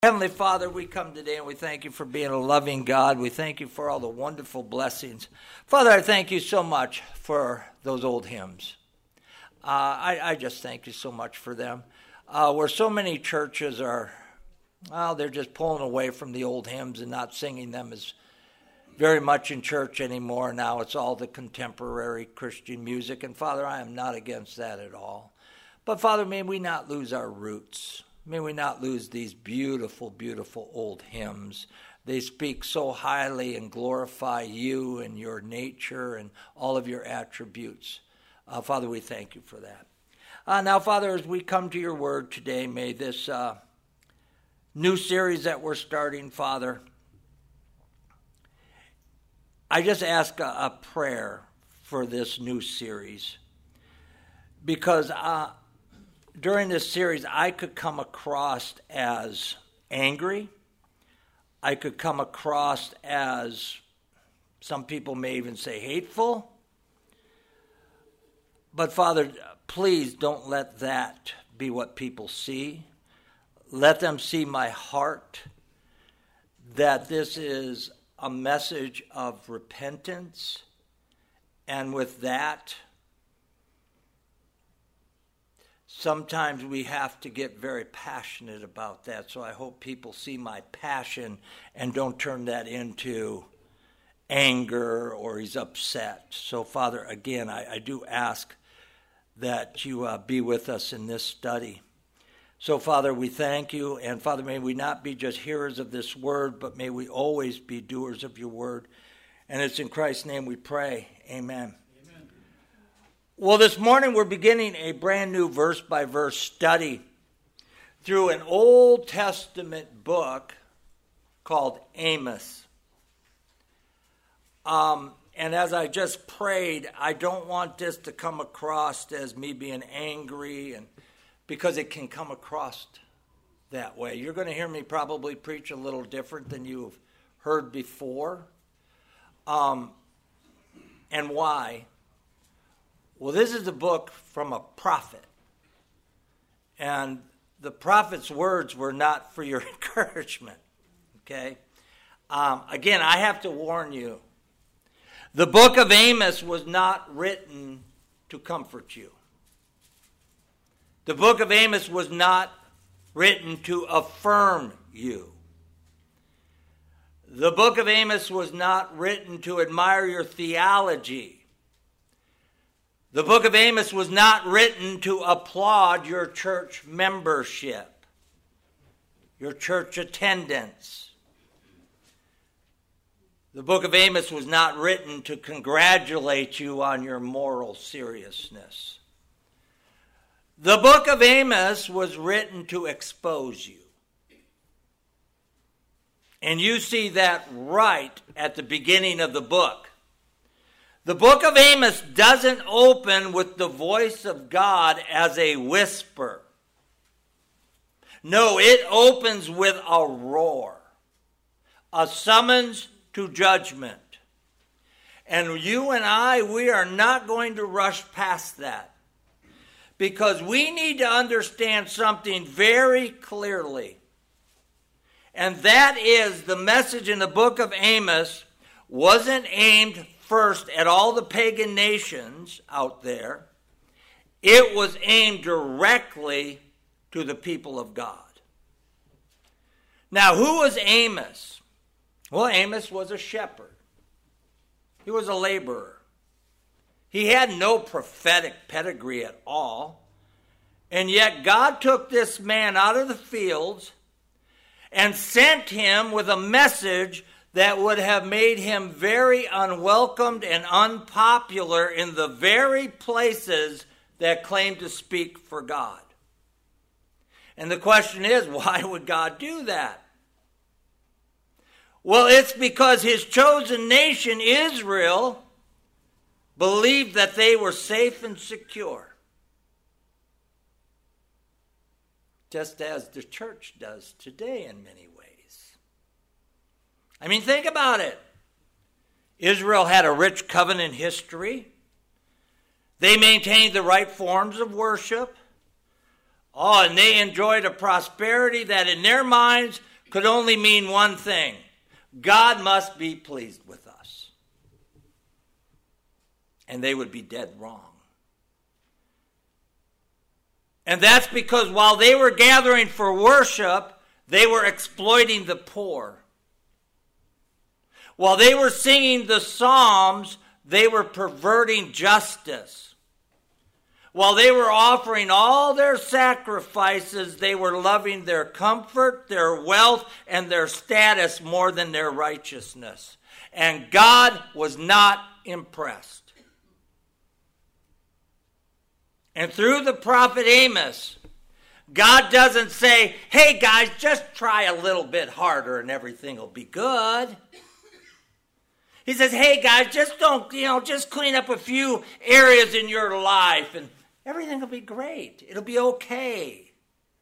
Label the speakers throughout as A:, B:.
A: Heavenly Father, we come today and we thank you for being a loving God. We thank you for all the wonderful blessings. Father, I thank you so much for those old hymns. I just thank you so much for them. Where so many churches are, they're just pulling away from the old hymns and not singing them as very much in church anymore. Now it's all the contemporary Christian music. And Father, I am not against that at all. But Father, may we not lose our roots. May we not lose these beautiful, beautiful old hymns. They speak so highly and glorify you and your nature and all of your attributes. Father, we thank you for that. Now, Father, as we come to your word today, may this new series that we're starting, Father, I just ask a prayer for this new series. Because during this series, I could come across as angry. I could come across as, some people may even say, hateful. But Father, please don't let that be what people see. Let them see my heart, that this is a message of repentance. And with that, sometimes we have to get very passionate about that. So I hope people see my passion and don't turn that into anger or he's upset. So Father, again, I do ask that you be with us in this study. So Father, we thank you. And Father, may we not be just hearers of this word, but may we always be doers of your word. And it's in Christ's name we pray. Amen. Well, this morning we're beginning a brand new verse-by-verse study through an Old Testament book called Amos. And as I just prayed, I don't want this to come across as me being angry, and because it can come across that way. You're going to hear me probably preach a little different than you've heard before. And why? Well, this is a book from a prophet, and the prophet's words were not for your encouragement, okay? Again, I have to warn you, the book of Amos was not written to comfort you. The book of Amos was not written to affirm you. The book of Amos was not written to admire your theology. The book of Amos was not written to applaud your church membership, your church attendance. The book of Amos was not written to congratulate you on your moral seriousness. The book of Amos was written to expose you. And you see that right at the beginning of the book. The book of Amos doesn't open with the voice of God as a whisper. No, it opens with a roar, a summons to judgment. And you and I, we are not going to rush past that, because we need to understand something very clearly. And that is, the message in the book of Amos wasn't aimed first at all the pagan nations out there. It was aimed directly to the people of God. Now, who was Amos? Well, Amos was a shepherd. He was a laborer. He had no prophetic pedigree at all. And yet God took this man out of the fields and sent him with a message that would have made him very unwelcomed and unpopular in the very places that claim to speak for God. And the question is, why would God do that? Well, it's because his chosen nation, Israel, believed that they were safe and secure. Just as the church does today in many ways. I mean, think about it. Israel had a rich covenant history. They maintained the right forms of worship. Oh, and they enjoyed a prosperity that in their minds could only mean one thing. God must be pleased with us. And they would be dead wrong. And that's because while they were gathering for worship, they were exploiting the poor. While they were singing the psalms, they were perverting justice. While they were offering all their sacrifices, they were loving their comfort, their wealth, and their status more than their righteousness. And God was not impressed. And through the prophet Amos, God doesn't say, hey guys, just try a little bit harder and everything will be good. He says, hey guys, just just clean up a few areas in your life and everything will be great. It'll be okay.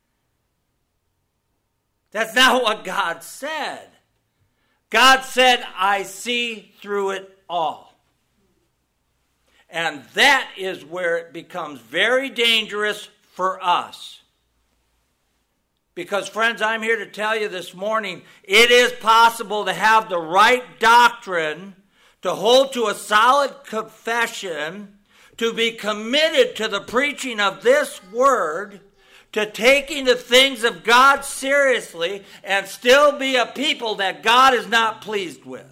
A: That's not what God said. God said, I see through it all. And that is where it becomes very dangerous for us. Because, friends, I'm here to tell you this morning, it is possible to have the right doctrine, to hold to a solid confession, to be committed to the preaching of this word, to taking the things of God seriously, and still be a people that God is not pleased with.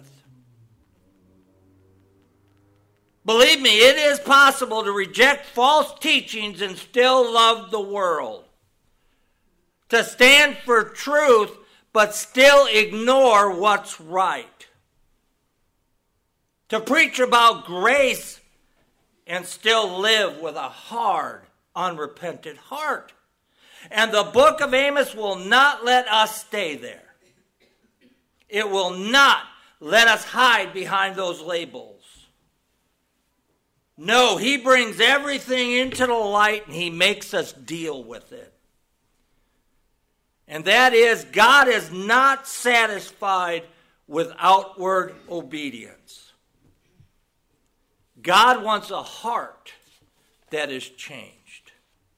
A: Believe me, it is possible to reject false teachings and still love the world. To stand for truth, but still ignore what's right. To preach about grace and still live with a hard, unrepentant heart. And the book of Amos will not let us stay there. It will not let us hide behind those labels. No, he brings everything into the light and he makes us deal with it. And that is, God is not satisfied with outward obedience. God wants a heart that is changed.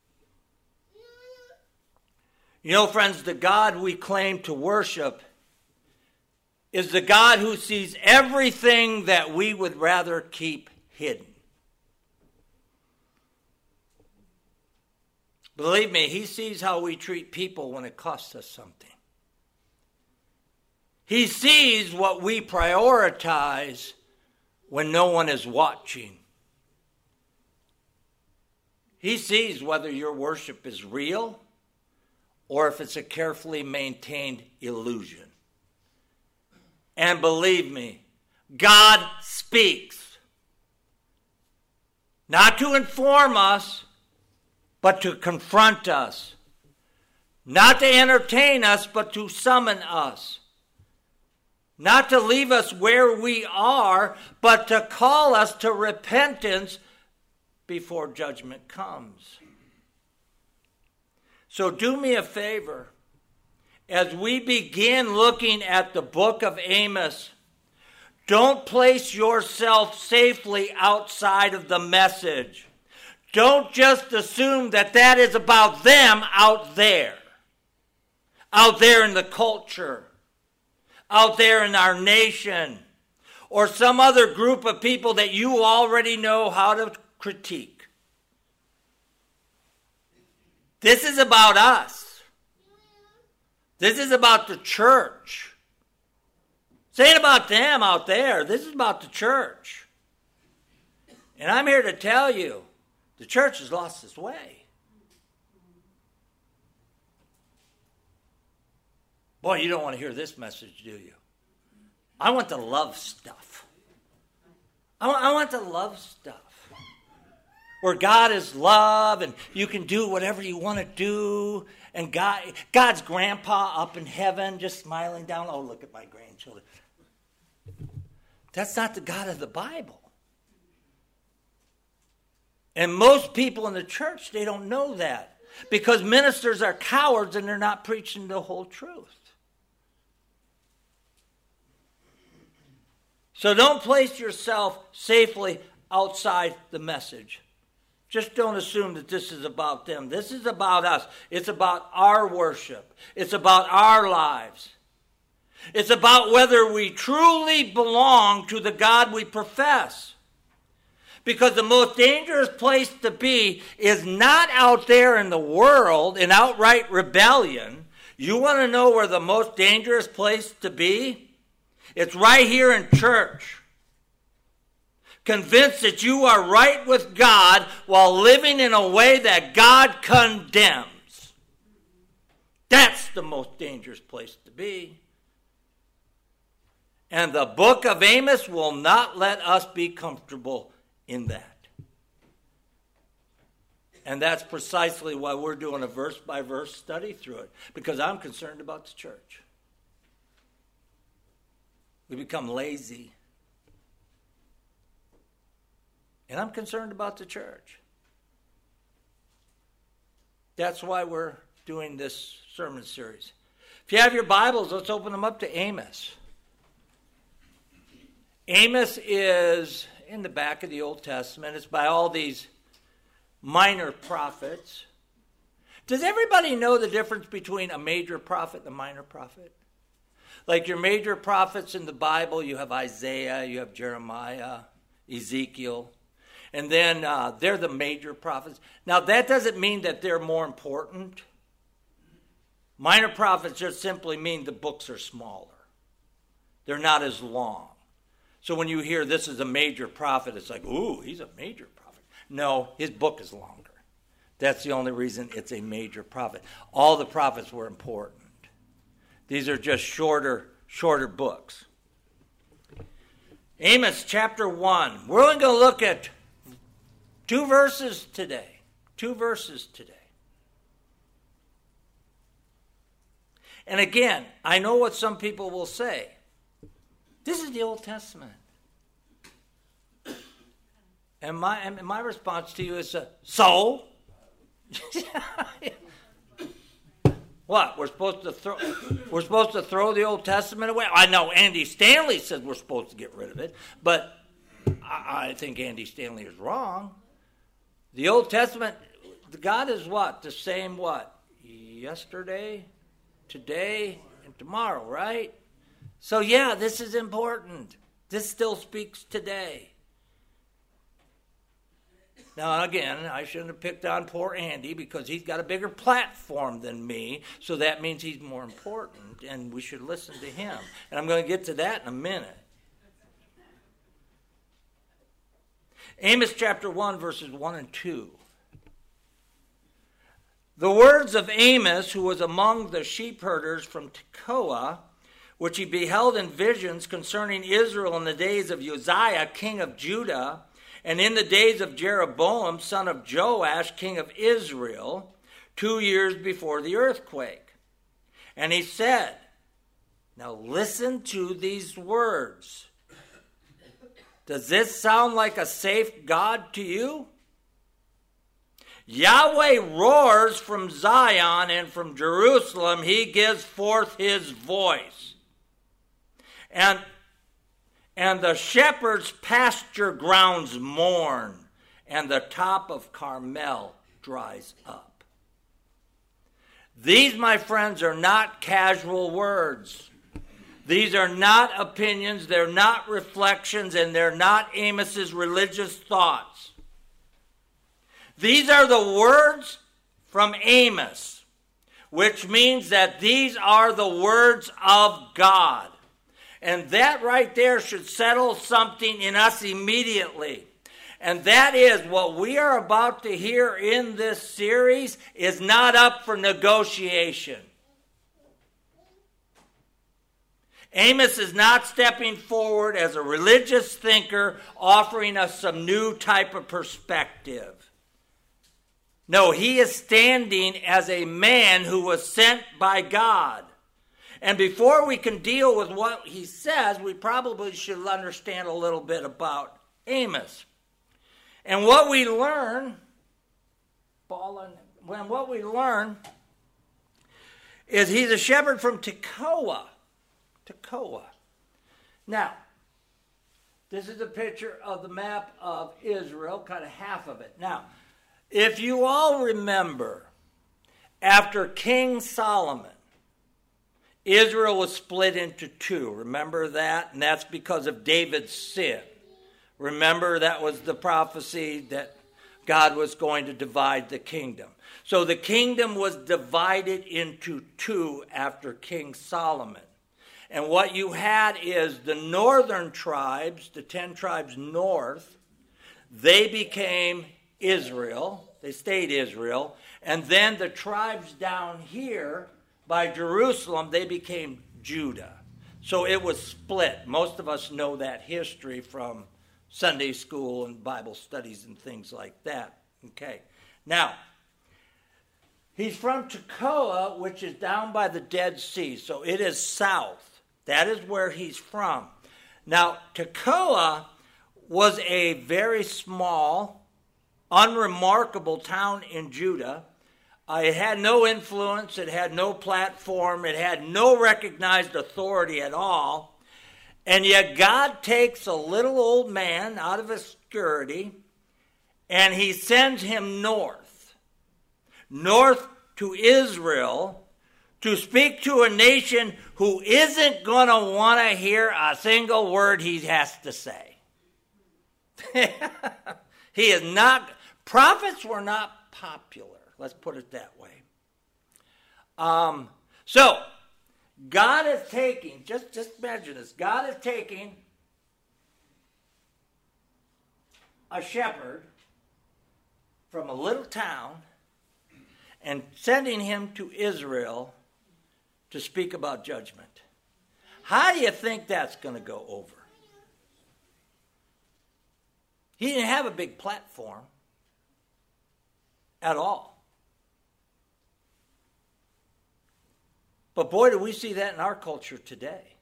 A: You know, friends, the God we claim to worship is the God who sees everything that we would rather keep hidden. Believe me, he sees how we treat people when it costs us something. He sees what we prioritize when no one is watching. He sees whether your worship is real or if it's a carefully maintained illusion. And believe me, God speaks. Not to inform us, but to confront us. Not to entertain us, but to summon us. Not to leave us where we are, but to call us to repentance before judgment comes. So do me a favor. As we begin looking at the book of Amos, don't place yourself safely outside of the message. Don't just assume that that is about them out there in the culture, out there in our nation, or some other group of people that you already know how to critique. This is about us. This is about the church. This ain't about them out there. This is about the church. And I'm here to tell you, the church has lost its way. Boy, you don't want to hear this message, do you? I want the love stuff. I want the love stuff. Where God is love and you can do whatever you want to do. And God's grandpa up in heaven just smiling down. Oh, look at my grandchildren. That's not the God of the Bible. And most people in the church, they don't know that. Because ministers are cowards and they're not preaching the whole truth. So don't place yourself safely outside the message. Just don't assume that this is about them. This is about us. It's about our worship. It's about our lives. It's about whether we truly belong to the God we profess. Because the most dangerous place to be is not out there in the world in outright rebellion. You want to know where the most dangerous place to be? It's right here in church. Convinced that you are right with God while living in a way that God condemns. That's the most dangerous place to be. And the book of Amos will not let us be comfortable in that. And that's precisely why we're doing a verse-by-verse study through it, because I'm concerned about the church. We become lazy. And I'm concerned about the church. That's why we're doing this sermon series. If you have your Bibles, let's open them up to Amos. Amos is in the back of the Old Testament. It's by all these minor prophets. Does everybody know the difference between a major prophet and a minor prophet? Like your major prophets in the Bible, you have Isaiah, you have Jeremiah, Ezekiel, and then they're the major prophets. Now that doesn't mean that they're more important. Minor prophets just simply mean the books are smaller. They're not as long. So when you hear this is a major prophet, it's like, ooh, he's a major prophet. No, his book is longer. That's the only reason it's a major prophet. All the prophets were important. These are just shorter books. Amos chapter 1. We're only going to look at two verses today. And again, I know what some people will say. This is the Old Testament. And my response to you is, so? What? We're supposed to throw the Old Testament away? I know Andy Stanley says we're supposed to get rid of it, but I think Andy Stanley is wrong. The Old Testament, God is what? The same what? Yesterday, today, and tomorrow, right? So yeah, this is important. This still speaks today. Now again, I shouldn't have picked on poor Andy because he's got a bigger platform than me, so that means he's more important, and we should listen to him. And I'm going to get to that in a minute. Amos chapter 1, verses 1 and 2. The words of Amos, who was among the sheep herders from Tekoa, which he beheld in visions concerning Israel in the days of Uzziah, king of Judah, and in the days of Jeroboam, son of Joash, king of Israel, 2 years before the earthquake. And he said, now listen to these words. Does this sound like a safe God to you? Yahweh roars from Zion, and from Jerusalem he gives forth his voice. And the shepherd's pasture grounds mourn, and the top of Carmel dries up. These, my friends, are not casual words. These are not opinions, they're not reflections, and they're not Amos's religious thoughts. These are the words from Amos, which means that these are the words of God. And that right there should settle something in us immediately. And that is what we are about to hear in this series is not up for negotiation. Amos is not stepping forward as a religious thinker offering us some new type of perspective. No, he is standing as a man who was sent by God. And before we can deal with what he says, we probably should understand a little bit about Amos. And what we learn, is he's a shepherd from Tekoa. Now, this is a picture of the map of Israel, kind of half of it. Now, if you all remember, after King Solomon, Israel was split into two. Remember that? And that's because of David's sin. Remember, that was the prophecy that God was going to divide the kingdom. So the kingdom was divided into two after King Solomon. And what you had is the northern tribes, the 10 tribes north, they became Israel. They stayed Israel. And then the tribes down here by Jerusalem, they became Judah. So it was split. Most of us know that history from Sunday school and Bible studies and things like that. Okay. Now, he's from Tekoa, which is down by the Dead Sea. So it is south. That is where he's from. Now, Tekoa was a very small, unremarkable town in Judah. It had no influence. It had no platform. It had no recognized authority at all. And yet God takes a little old man out of obscurity and he sends him north to Israel, to speak to a nation who isn't going to want to hear a single word he has to say. He is not, prophets were not popular. Let's put it that way. So, God is taking, just imagine this, God is taking a shepherd from a little town and sending him to Israel to speak about judgment. How do you think that's going to go over? He didn't have a big platform at all. But boy, do we see that in our culture today.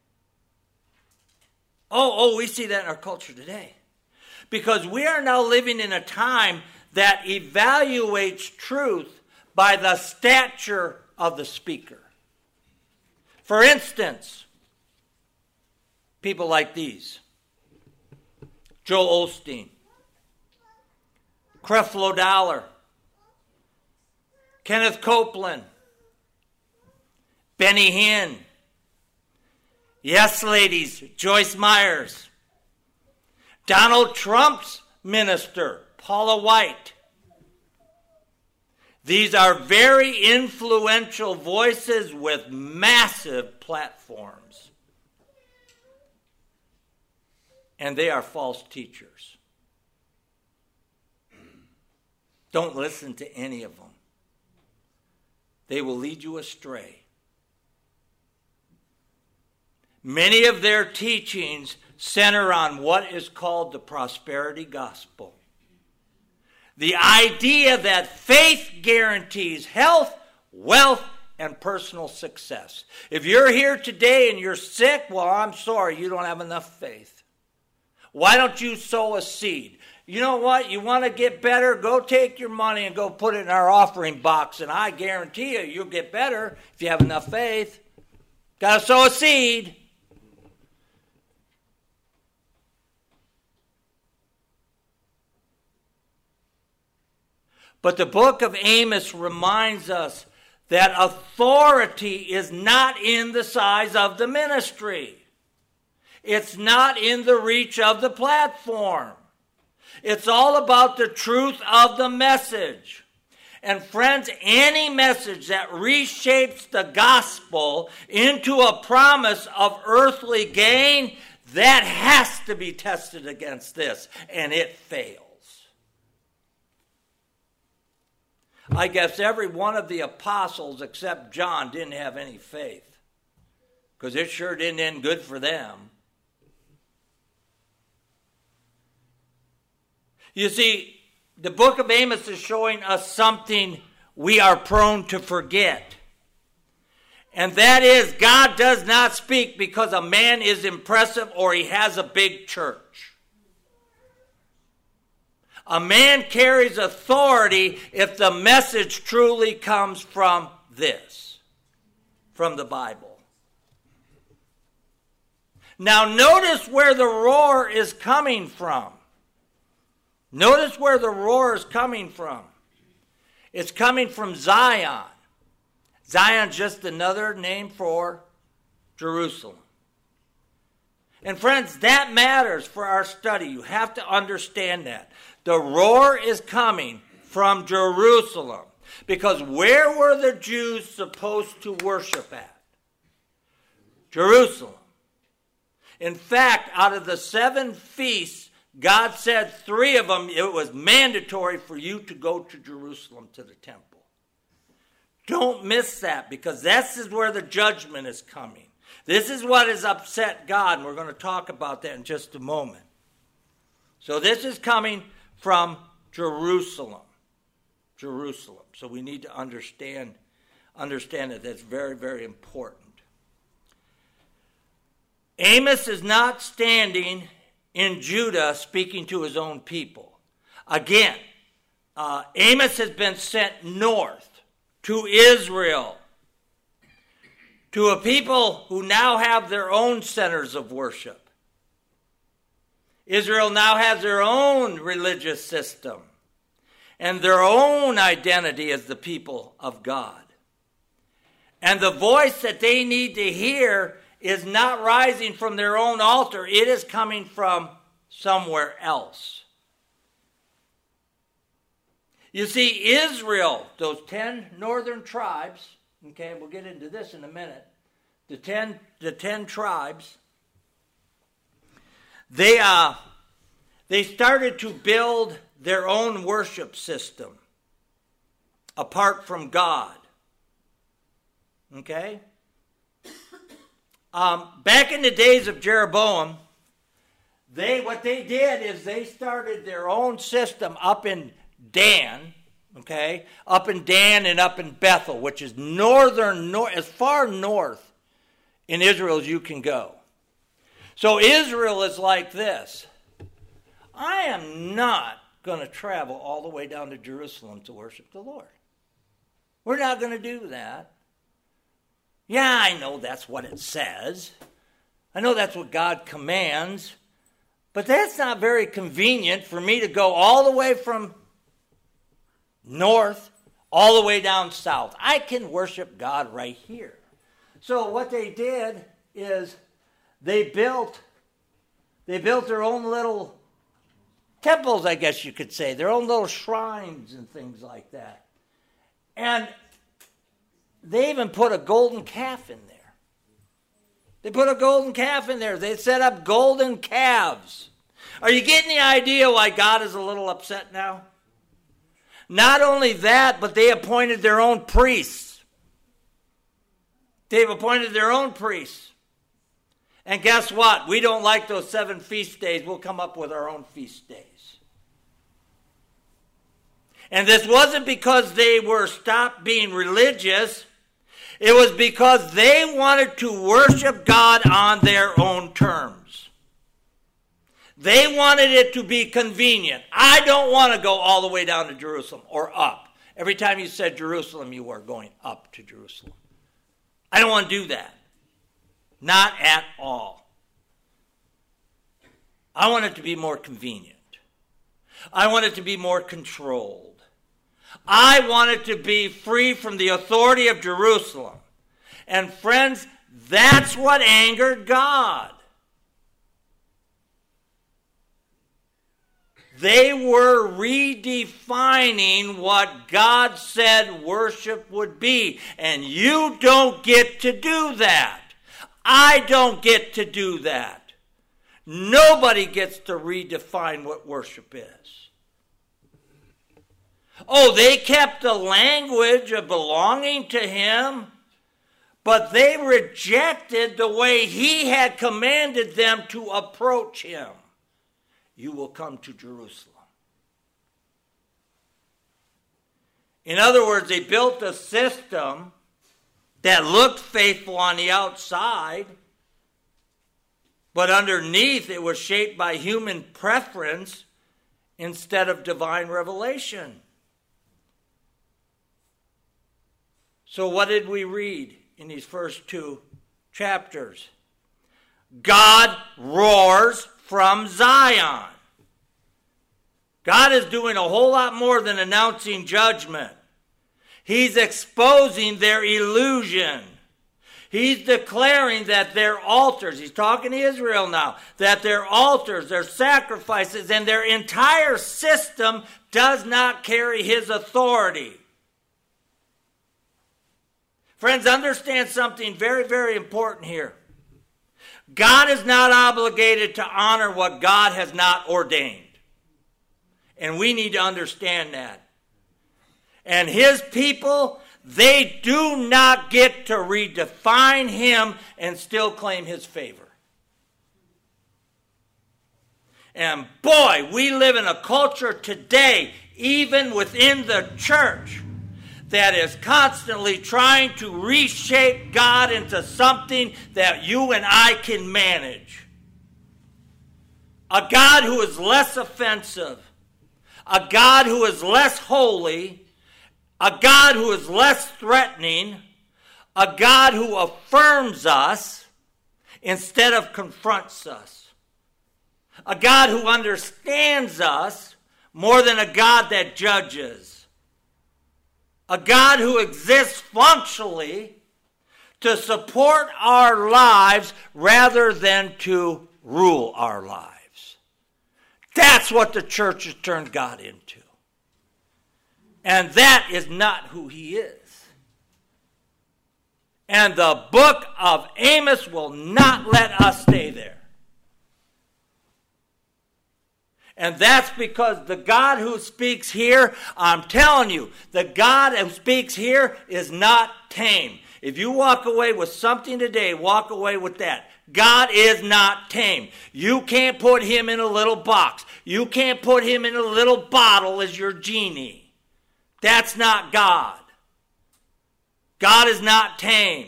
A: We see that in our culture today. Because we are now living in a time that evaluates truth by the stature of the speaker. For instance, people like these. Joel Osteen, Creflo Dollar, Kenneth Copeland, Benny Hinn, Yes Ladies, Joyce Myers, Donald Trump's minister, Paula White. These are very influential voices with massive platforms. And they are false teachers. Don't listen to any of them. They will lead you astray. Many of their teachings center on what is called the prosperity gospel. The idea that faith guarantees health, wealth, and personal success. If you're here today and you're sick, well, I'm sorry, you don't have enough faith. Why don't you sow a seed? You know what? You want to get better? Go take your money and go put it in our offering box, and I guarantee you, you'll get better if you have enough faith. Got to sow a seed. But the book of Amos reminds us that authority is not in the size of the ministry. It's not in the reach of the platform. It's all about the truth of the message. And friends, any message that reshapes the gospel into a promise of earthly gain, that has to be tested against this, and it fails. I guess every one of the apostles except John didn't have any faith, because it sure didn't end good for them. You see, the book of Amos is showing us something we are prone to forget. And that is, God does not speak because a man is impressive or he has a big church. A man carries authority if the message truly comes from this, from the Bible. Now notice where the roar is coming from. Notice where the roar is coming from. It's coming from Zion. Zion's just another name for Jerusalem. And friends, that matters for our study. You have to understand that. The roar is coming from Jerusalem. Because where were the Jews supposed to worship at? Jerusalem. In fact, out of the 7 feasts, God said 3 of them, it was mandatory for you to go to Jerusalem, to the temple. Don't miss that, because this is where the judgment is coming. This is what has upset God, and we're going to talk about that in just a moment. So this is coming from Jerusalem. Jerusalem. So we need to understand that. That's very, very important. Amos is not standing in Judah speaking to his own people. Again, Amos has been sent north to Israel, to a people who now have their own centers of worship. Israel now has their own religious system and their own identity as the people of God. And the voice that they need to hear is not rising from their own altar. It is coming from somewhere else. You see, Israel, those 10 northern tribes, okay, we'll get into this in a minute. The 10 tribes, they started to build their own worship system apart from God. Okay? Back in the days of Jeroboam, what they did is they started their own system up in Dan, okay? Up in Dan and up in Bethel, which is as far north in Israel as you can go. So Israel is like this. I am not going to travel all the way down to Jerusalem to worship the Lord. We're not going to do that. Yeah, I know that's what it says. I know that's what God commands. But that's not very convenient for me to go all the way from north all the way down south. I can worship God right here. So what they did is they built their own little temples, I guess you could say, their own little shrines and things like that. And they even put a golden calf in there. They put a golden calf in there. They set up golden calves. Are you getting the idea why God is a little upset now? Not only that, but they appointed their own priests. They've appointed their own priests. And guess what? We don't like those 7 feast days. We'll come up with our own feast days. And this wasn't because they were stopped being religious. It was because they wanted to worship God on their own terms. They wanted it to be convenient. I don't want to go all the way down to Jerusalem or up. Every time you said Jerusalem, you were going up to Jerusalem. I don't want to do that. Not at all. I want it to be more convenient. I want it to be more controlled. I want it to be free from the authority of Jerusalem. And friends, that's what angered God. They were redefining what God said worship would be. And you don't get to do that. I don't get to do that. Nobody gets to redefine what worship is. Oh, they kept the language of belonging to Him, but they rejected the way He had commanded them to approach Him. You will come to Jerusalem. In other words, they built a system that looked faithful on the outside, but underneath it was shaped by human preference instead of divine revelation. So what did we read in these first 2 chapters? God roars from Zion. God is doing a whole lot more than announcing judgment. He's exposing their illusion. He's declaring that their altars, he's talking to Israel now, that their altars, their sacrifices, and their entire system does not carry his authority. Friends, understand something very, very important here. God is not obligated to honor what God has not ordained. And we need to understand that. And his people, they do not get to redefine him and still claim his favor. And boy, we live in a culture today, even within the church, that is constantly trying to reshape God into something that you and I can manage. A God who is less offensive, a God who is less holy, a God who is less threatening, a God who affirms us instead of confronts us, a God who understands us more than a God that judges, a God who exists functionally to support our lives rather than to rule our lives. That's what the church has turned God into. And that is not who he is. And the book of Amos will not let us stay there. And that's because the God who speaks here, I'm telling you, the God who speaks here is not tame. If you walk away with something today, walk away with that. God is not tame. You can't put him in a little box. You can't put him in a little bottle as your genie. That's not God. God is not tame.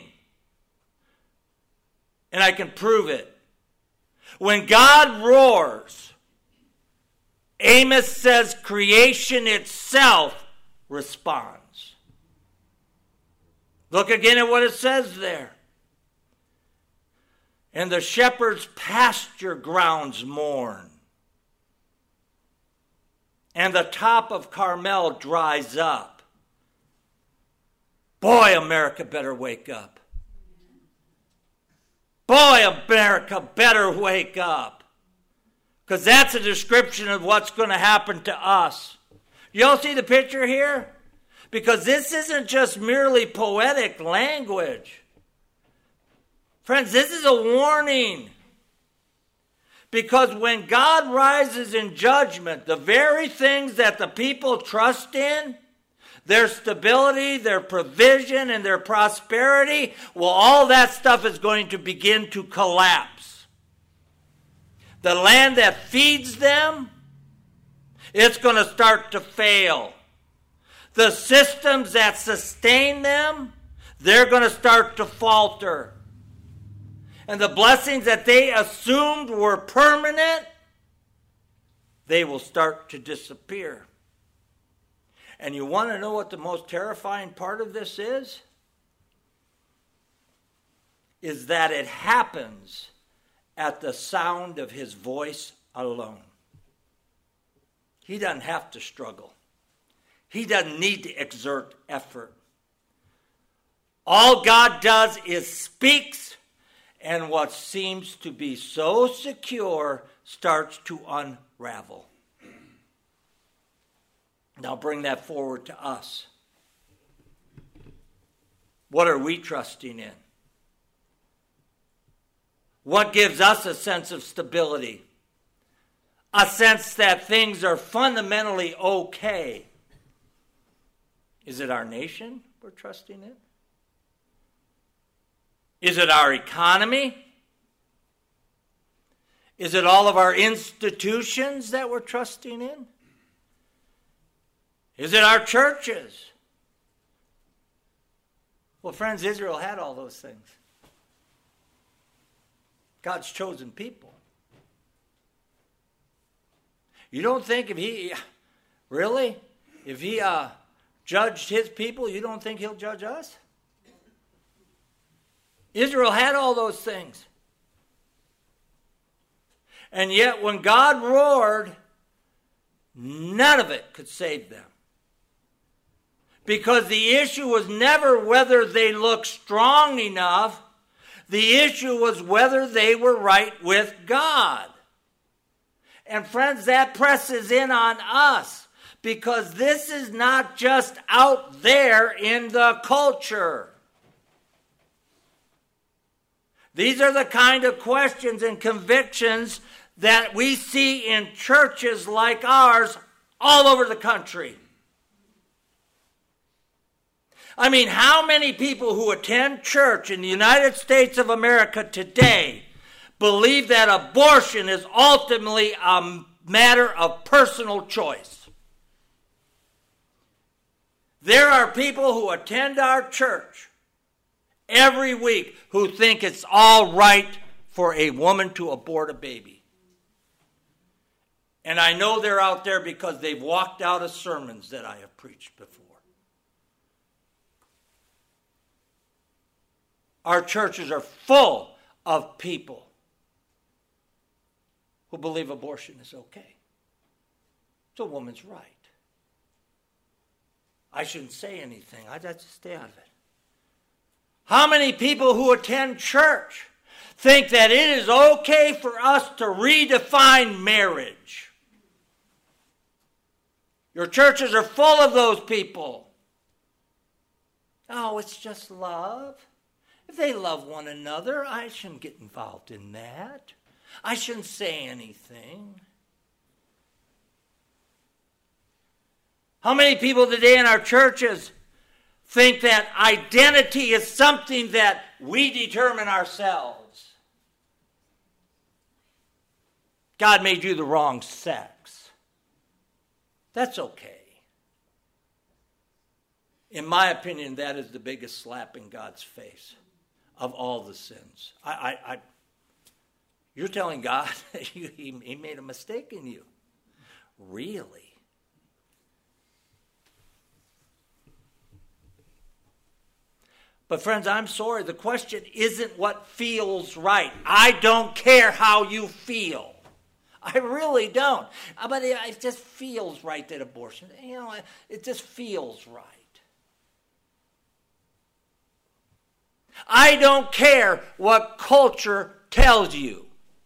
A: And I can prove it. When God roars, Amos says creation itself responds. Look again at what it says there. And the shepherd's pasture grounds mourn, and the top of Carmel dries up. Boy, America better wake up. Boy, America better wake up. Because that's a description of what's going to happen to us. You all see the picture here? Because this isn't just merely poetic language. Friends, this is a warning. Because when God rises in judgment, the very things that the people trust in, their stability, their provision, and their prosperity, well, all that stuff is going to begin to collapse. The land that feeds them, it's going to start to fail. The systems that sustain them, they're going to start to falter. And the blessings that they assumed were permanent, they will start to disappear. And you want to know what the most terrifying part of this is? Is that it happens at the sound of his voice alone. He doesn't have to struggle. He doesn't need to exert effort. All God does is speaks, and what seems to be so secure starts to unravel. Now bring that forward to us. What are we trusting in? What gives us a sense of stability? A sense that things are fundamentally okay. Is it our nation we're trusting in? Is it our economy? Is it all of our institutions that we're trusting in? Is it our churches? Well, friends, Israel had all those things. God's chosen people. You don't think if he judged his people, you don't think he'll judge us? Israel had all those things. And yet when God roared, none of it could save them. Because the issue was never whether they looked strong enough The issue was whether they were right with God. And friends, that presses in on us because this is not just out there in the culture. These are the kind of questions and convictions that we see in churches like ours all over the country. I mean, how many people who attend church in the United States of America today believe that abortion is ultimately a matter of personal choice? There are people who attend our church every week who think it's all right for a woman to abort a baby. And I know they're out there because they've walked out of sermons that I have preached before. Our churches are full of people who believe abortion is okay. It's a woman's right. I shouldn't say anything. I just stay out of it. How many people who attend church think that it is okay for us to redefine marriage? Your churches are full of those people. Oh, it's just love. If they love one another, I shouldn't get involved in that. I shouldn't say anything. How many people today in our churches think that identity is something that we determine ourselves? God made you the wrong sex. That's okay. In my opinion, that is the biggest slap in God's face of all the sins. You're telling God he made a mistake in you. Really? But friends, I'm sorry. The question isn't what feels right. I don't care how you feel. I really don't. But it just feels right that abortion, it just feels right. I don't care what culture tells you.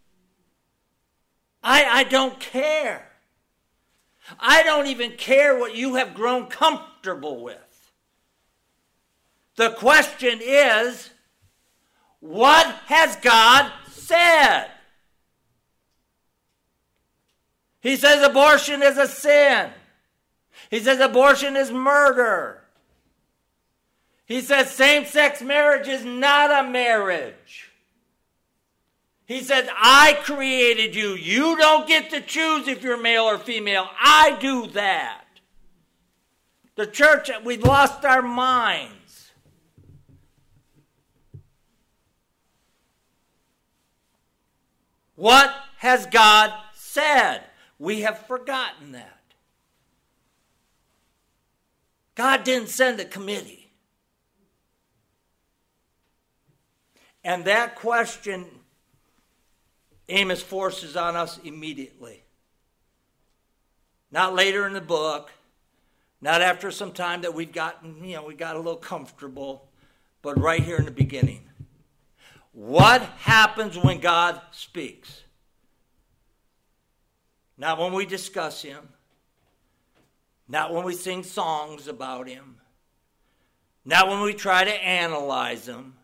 A: I don't care. I don't even care what you have grown comfortable with. The question is, what has God said? He says abortion is a sin. He says abortion is murder. He says same-sex marriage is not a marriage. He says, I created you. You don't get to choose if you're male or female. I do that. The church, we've lost our minds. What has God said? We have forgotten that. God didn't send a committee. And that question Amos forces on us immediately. Not later in the book, not after some time that we got a little comfortable, but right here in the beginning. What happens when God speaks? Not when we discuss him, not when we sing songs about him, not when we try to analyze him,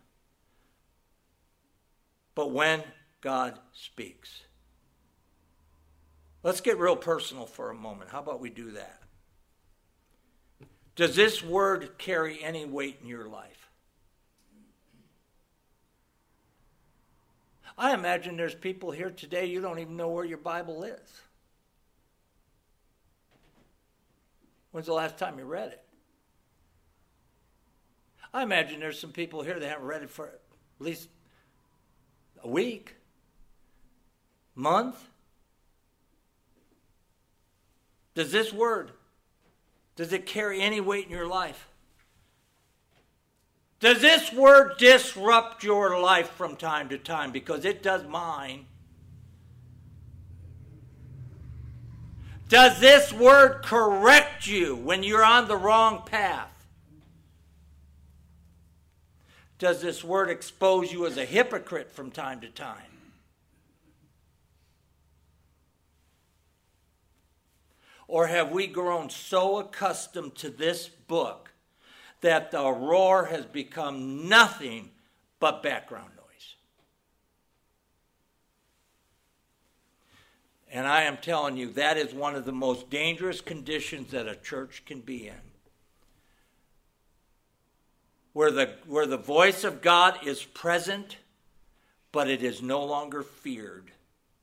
A: but when God speaks. Let's get real personal for a moment. How about we do that? Does this word carry any weight in your life? I imagine there's people here today, you don't even know where your Bible is. When's the last time you read it? I imagine there's some people here that haven't read it for at least a week, month. Does this word, does it carry any weight in your life? Does this word disrupt your life from time to time? Because it does mine. Does this word correct you when you're on the wrong path? Does this word expose you as a hypocrite from time to time? Or have we grown so accustomed to this book that the roar has become nothing but background noise? And I am telling you, that is one of the most dangerous conditions that a church can be in. Where the voice of God is present, but it is no longer feared.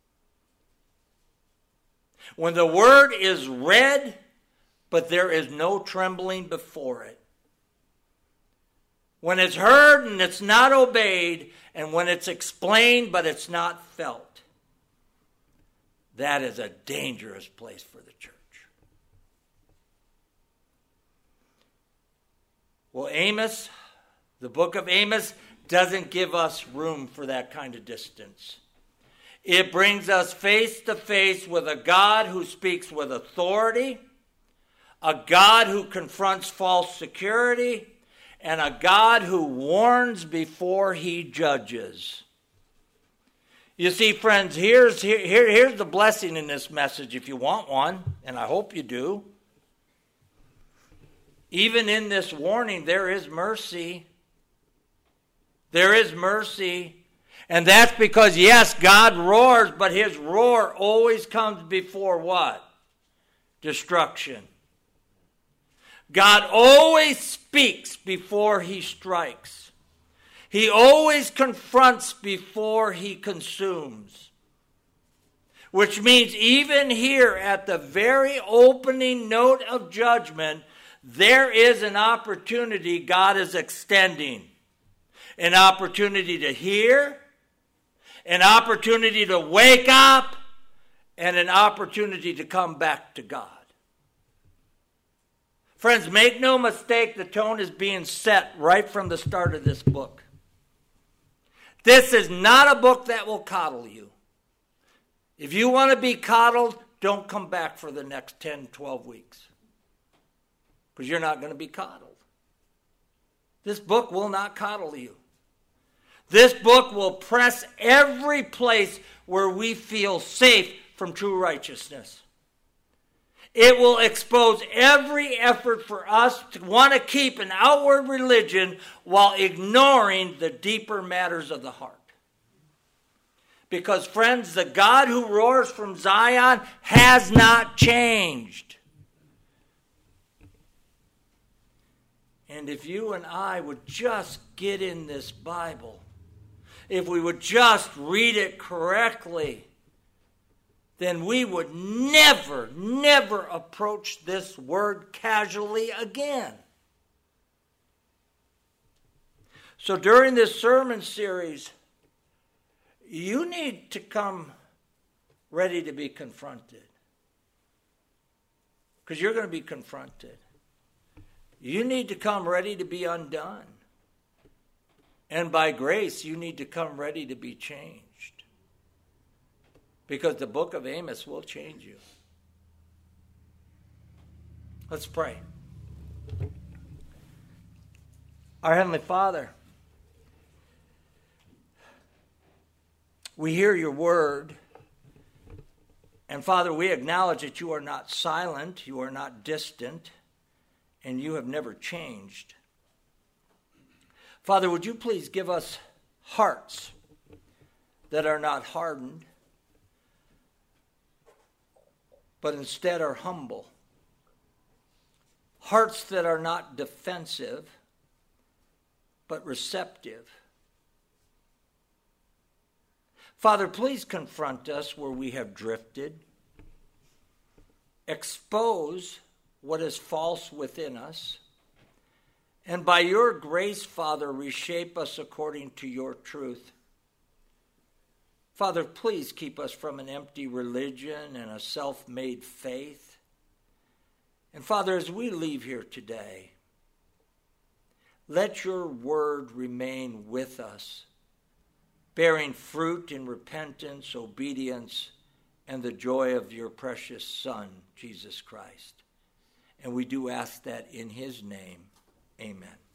A: When the word is read, but there is no trembling before it. When it's heard and it's not obeyed, and when it's explained but it's not felt. That is a dangerous place for the church. Well, Amos, the book of Amos, doesn't give us room for that kind of distance. It brings us face to face with a God who speaks with authority, a God who confronts false security, and a God who warns before he judges. You see, friends, here's the blessing in this message if you want one, and I hope you do. Even in this warning, there is mercy. There is mercy. And that's because, yes, God roars, but his roar always comes before what? Destruction. God always speaks before he strikes. He always confronts before he consumes. Which means even here at the very opening note of judgment, there is an opportunity God is extending. An opportunity to hear, an opportunity to wake up, and an opportunity to come back to God. Friends, make no mistake, the tone is being set right from the start of this book. This is not a book that will coddle you. If you want to be coddled, don't come back for the next 10, 12 weeks. Because you're not going to be coddled. This book will not coddle you. This book will press every place where we feel safe from true righteousness. It will expose every effort for us to want to keep an outward religion while ignoring the deeper matters of the heart. Because, friends, the God who roars from Zion has not changed. And if you and I would just get in this Bible, if we would just read it correctly, then we would never, never approach this word casually again. So during this sermon series, you need to come ready to be confronted. Because you're going to be confronted. You need to come ready to be undone. And by grace, you need to come ready to be changed. Because the book of Amos will change you. Let's pray. Our Heavenly Father, we hear your word. And Father, we acknowledge that you are not silent, you are not distant, and you have never changed. Father, would you please give us hearts that are not hardened, but instead are humble. Hearts that are not defensive, but receptive. Father, please confront us where we have drifted. Expose what is false within us. And by your grace, Father, reshape us according to your truth. Father, please keep us from an empty religion and a self-made faith. And Father, as we leave here today, let your word remain with us, bearing fruit in repentance, obedience, and the joy of your precious Son, Jesus Christ. And we do ask that in his name. Amen.